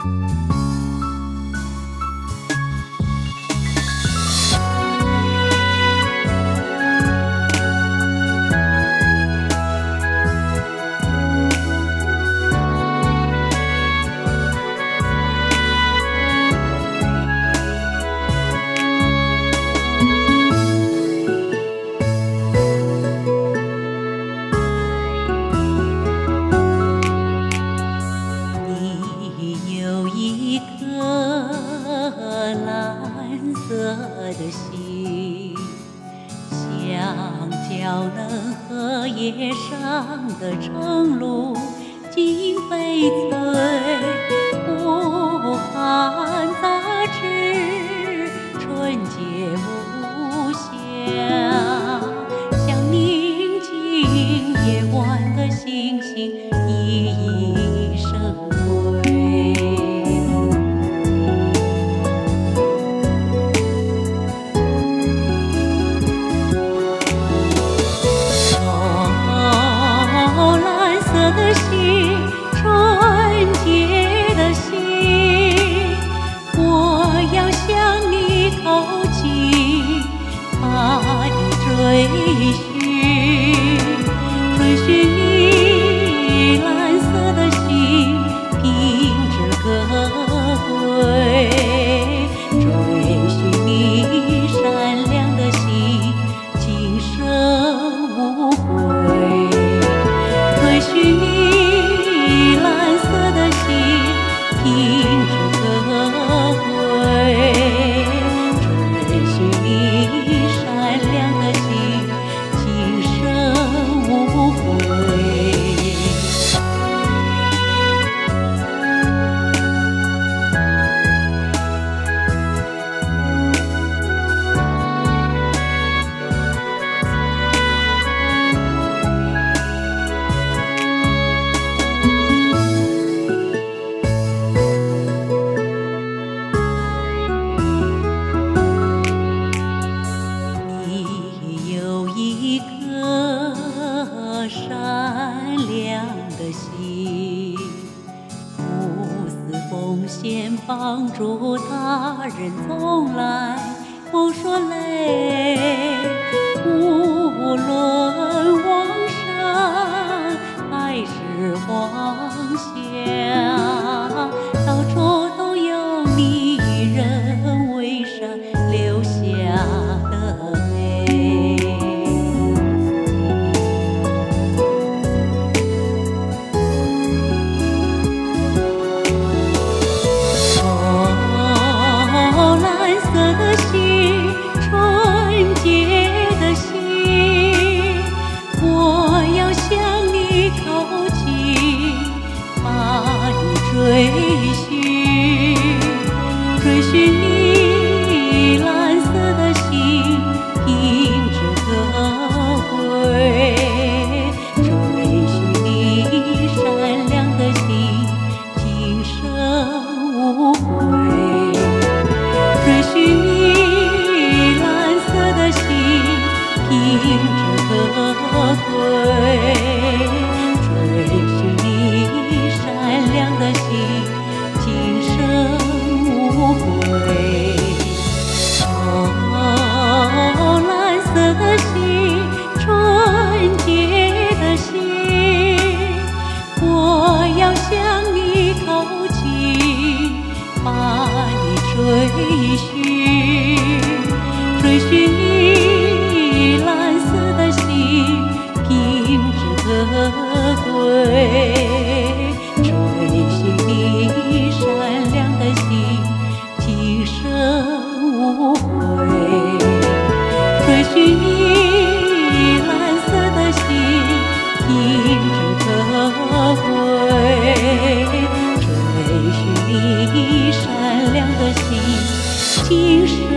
的心，想较能和叶上的晨露尽翡翠，不含杂质，纯洁无瑕，像宁静夜晚的星星，熠熠生辉。的心，纯洁的心，我要向你靠近，把你追寻，追寻你蓝色的心，品质可贵，追寻你善良的心，今生无悔。追寻你蓝色的心，品质可贵，追寻你善良的心，今生无悔。一颗善良的心，无私奉献，帮助他人，从来不说累。无论往上还是往下，到处都有你人为善留下的美。心，纯洁的心，我要向你靠近，把你追寻，追寻你蓝色的心，品质可贵，追寻你善良的心，今生无悔。追寻你蓝色的心，品质可贵，追寻你善良的心，今生无悔。哦，蓝色的心，纯洁的心，我要向你靠近，把你追寻，追寻你蓝色的心，品质可贵，追寻你善良的心，今生无悔。追寻你蓝色的心，品质可贵，追寻你善良的心，今生